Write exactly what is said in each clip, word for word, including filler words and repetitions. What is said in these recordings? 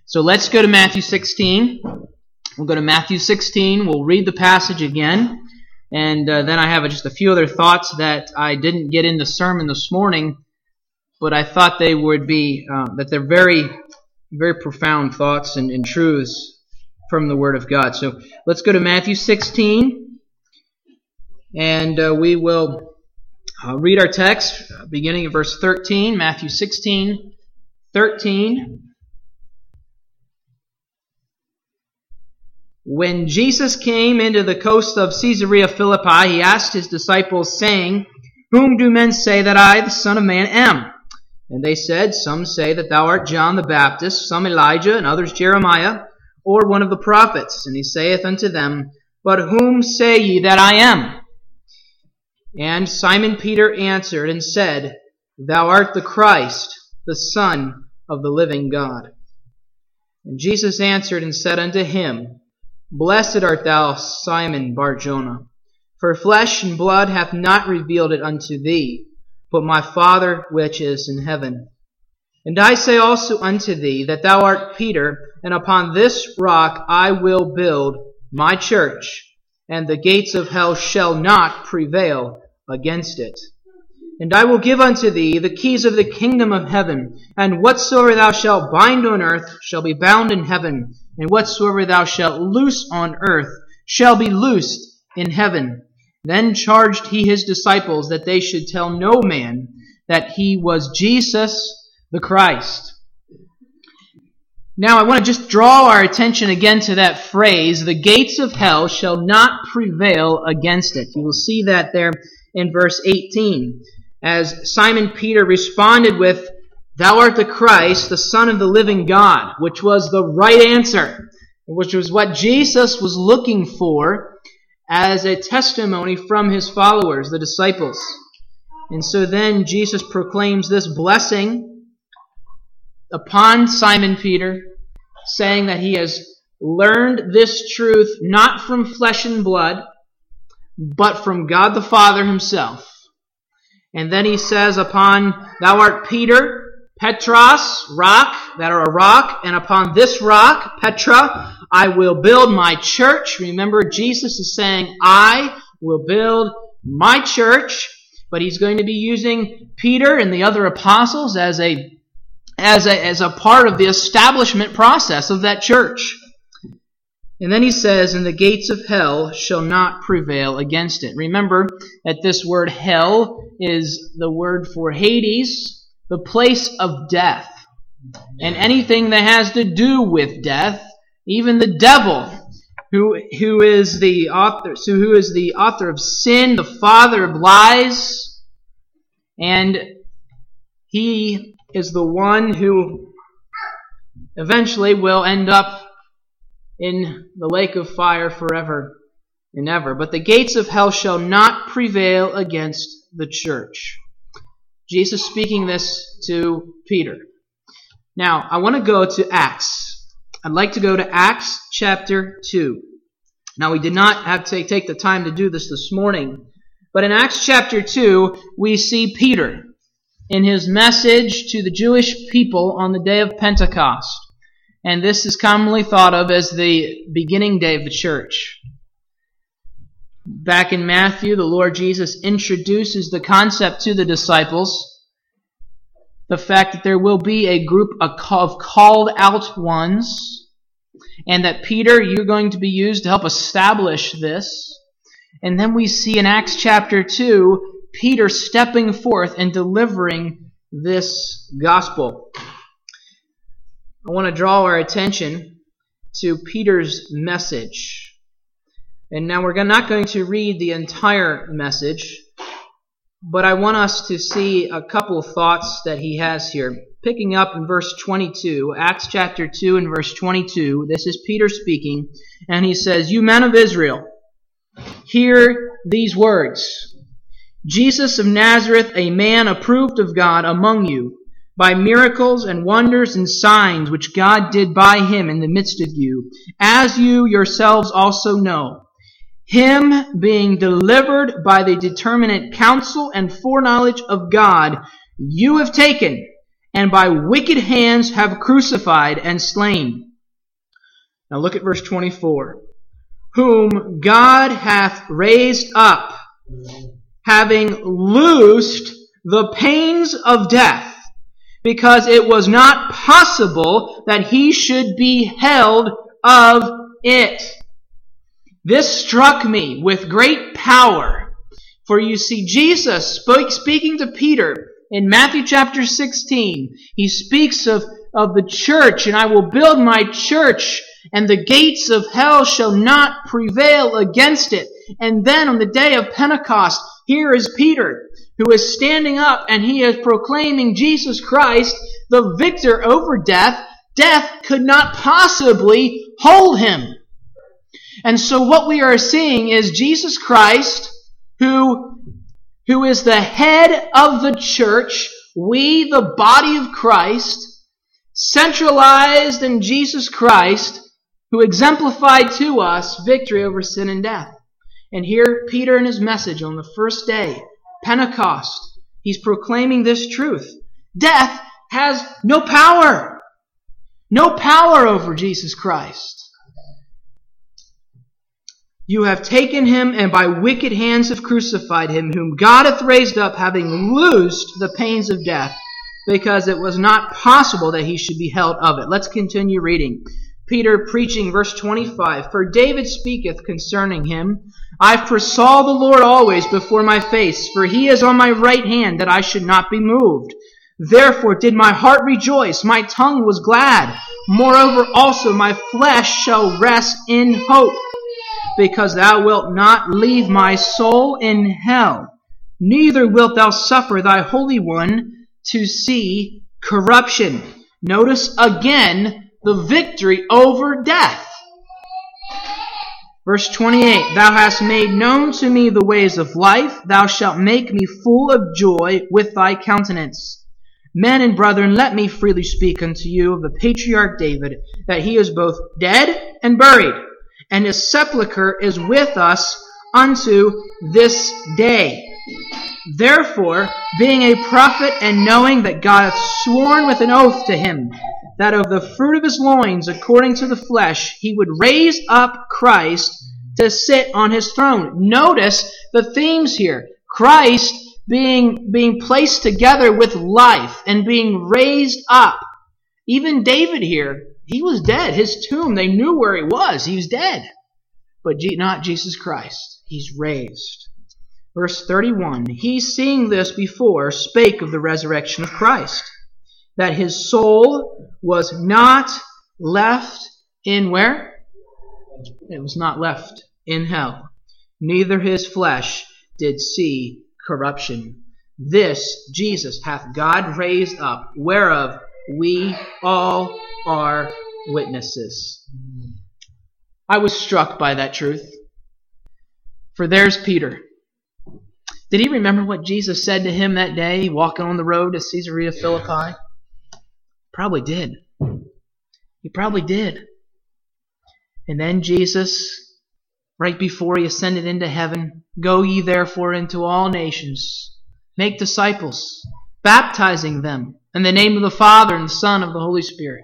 So let's go to Matthew sixteen. We'll go to Matthew sixteen. We'll read the passage again. And uh, then I have just a few other thoughts that I didn't get in the sermon this morning, but I thought they would be, uh, that they're very, very profound thoughts and, and truths from the Word of God. So let's go to Matthew sixteen, and uh, we will uh, read our text, uh, beginning at verse thirteen, Matthew sixteen, thirteen. When Jesus came into the coast of Caesarea Philippi, he asked his disciples, saying, Whom do men say that I, the Son of Man, am? And they said, Some say that thou art John the Baptist, some Elijah, and others Jeremiah, or one of the prophets. And he saith unto them, But whom say ye that I am? And Simon Peter answered and said, Thou art the Christ, the Son of the living God. And Jesus answered and said unto him, Blessed art thou, Simon Bar-Jonah, for flesh and blood hath not revealed it unto thee, but my Father which is in heaven. And I say also unto thee, that thou art Peter, and upon this rock I will build my church, and the gates of hell shall not prevail against it. And I will give unto thee the keys of the kingdom of heaven, and whatsoever thou shalt bind on earth shall be bound in heaven, and whatsoever thou shalt loose on earth shall be loosed in heaven. Then charged he his disciples that they should tell no man that he was Jesus the Christ. Now I want to just draw our attention again to that phrase, the gates of hell shall not prevail against it. You will see that there in verse eighteen. As Simon Peter responded with, Thou art the Christ, the Son of the living God, which was the right answer, which was what Jesus was looking for as a testimony from his followers, the disciples. And so then Jesus proclaims this blessing upon Simon Peter, saying that he has learned this truth not from flesh and blood, but from God the Father himself. And then he says, Upon thou art Peter, Petros, rock, that are a rock, and upon this rock, Petra, I will build my church. Remember, Jesus is saying, I will build my church, but he's going to be using Peter and the other apostles as a, as a, as a part of the establishment process of that church. And then he says, And the gates of hell shall not prevail against it. Remember that this word hell is the word for Hades, the place of death. And anything that has to do with death, even the devil, who who is the author, so who is the author of sin, the father of lies, and he is the one who eventually will end up in the lake of fire forever and ever. But the gates of hell shall not prevail against the church. Jesus speaking this to Peter. Now, I want to go to Acts. I'd like to go to Acts chapter two. Now, we did not have to take the time to do this this morning, but in Acts chapter two, we see Peter in his message to the Jewish people on the day of Pentecost. And this is commonly thought of as the beginning day of the church. Back in Matthew, the Lord Jesus introduces the concept to the disciples, the fact that there will be a group of called out ones, and that Peter, you're going to be used to help establish this. And then we see in Acts chapter two, Peter stepping forth and delivering this gospel. I want to draw our attention to Peter's message. And now we're not going to read the entire message, but I want us to see a couple of thoughts that he has here. Picking up in verse twenty-two, Acts chapter two and verse twenty-two, this is Peter speaking, and he says, You men of Israel, hear these words. Jesus of Nazareth, a man approved of God among you, by miracles and wonders and signs which God did by him in the midst of you, as you yourselves also know. Him being delivered by the determinate counsel and foreknowledge of God, you have taken and by wicked hands have crucified and slain. Now look at verse twenty-four. Whom God hath raised up, having loosed the pains of death, because it was not possible that he should be held of it. This struck me with great power. For you see, Jesus spoke, speaking to Peter in Matthew chapter sixteen, he speaks of, of the church, and I will build my church, and the gates of hell shall not prevail against it. And then on the day of Pentecost, here is Peter, who is standing up and he is proclaiming Jesus Christ, the victor over death. Death could not possibly hold him. And so what we are seeing is Jesus Christ, who, who is the head of the church, we, the body of Christ, centralized in Jesus Christ, who exemplified to us victory over sin and death. And here, Peter in his message on the first day, Pentecost, he's proclaiming this truth. Death has no power. No power over Jesus Christ. You have taken him, and by wicked hands have crucified him, whom God hath raised up, having loosed the pains of death, because it was not possible that he should be held of it. Let's continue reading. Peter preaching, verse twenty-five. For David speaketh concerning him, I foresaw the Lord always before my face, for he is on my right hand, that I should not be moved. Therefore did my heart rejoice, my tongue was glad. Moreover also my flesh shall rest in hope, because thou wilt not leave my soul in hell, neither wilt thou suffer thy Holy One to see corruption. Notice again the victory over death. Verse twenty-eight, Thou hast made known to me the ways of life. Thou shalt make me full of joy with thy countenance. Men and brethren, let me freely speak unto you of the patriarch David, that he is both dead and buried, and his sepulchre is with us unto this day. Therefore, being a prophet, and knowing that God hath sworn with an oath to him, that of the fruit of his loins, according to the flesh, he would raise up Christ to sit on his throne. Notice the themes here. Christ being, being placed together with life and being raised up. Even David here, he was dead. His tomb, they knew where he was. He was dead. But not Jesus Christ. He's raised. Verse thirty-one, He, seeing this before, spake of the resurrection of Christ, that his soul was not left in where? It was not left in hell. Neither his flesh did see corruption. This Jesus hath God raised up, whereof we all are witnesses. I was struck by that truth. For there's Peter. Did he remember what Jesus said to him that day, walking on the road to Caesarea Philippi? Probably did. He probably did. And then Jesus, right before he ascended into heaven, Go ye therefore into all nations, make disciples, baptizing them in the name of the Father and the Son and of the Holy Spirit.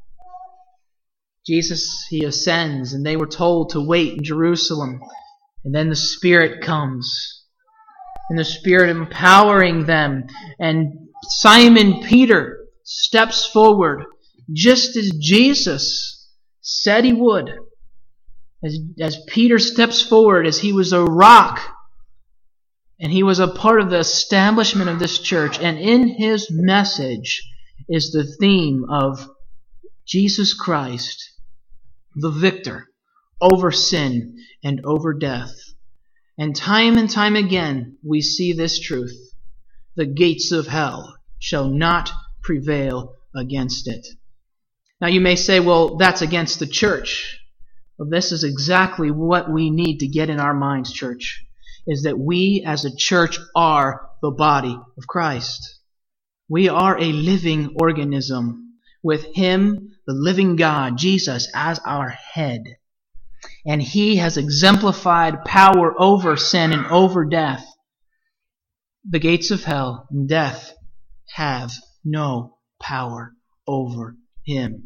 Jesus, he ascends, and they were told to wait in Jerusalem. And then the Spirit comes, and the Spirit empowering them. And Simon Peter steps forward, just as Jesus said he would. As, as Peter steps forward, as he was a rock, and he was a part of the establishment of this church. And in his message is the theme of Jesus Christ, the victor over sin and over death. And time and time again, we see this truth. The gates of hell shall not prevail against it. Now you may say, well, that's against the church. Well, this is exactly what we need to get in our minds, church, is that we as a church are the body of Christ. We are a living organism with Him, the living God, Jesus, as our head. And He has exemplified power over sin and over death. The gates of hell and death have no power over him.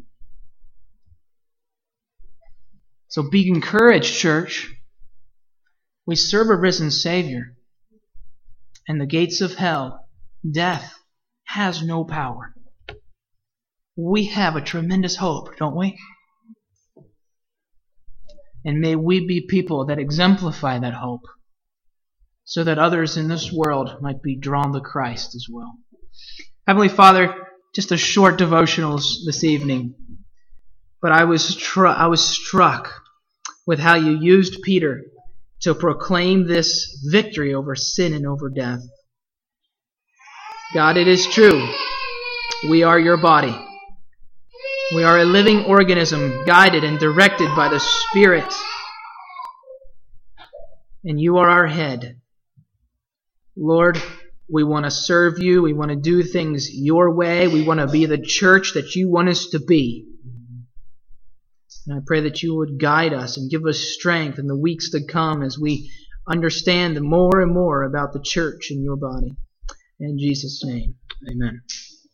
So be encouraged, church. We serve a risen Savior. And the gates of hell, death, has no power. We have a tremendous hope, don't we? And may we be people that exemplify that hope, so that others in this world might be drawn to Christ as well. Heavenly Father, just a short devotional this evening, but I was stru- I was struck with how you used Peter to proclaim this victory over sin and over death. God, it is true. We are your body. We are a living organism guided and directed by the Spirit. And you are our head. Lord, we want to serve you. We want to do things your way. We want to be the church that you want us to be. And I pray that you would guide us and give us strength in the weeks to come as we understand more and more about the church and your body. In Jesus' name, amen.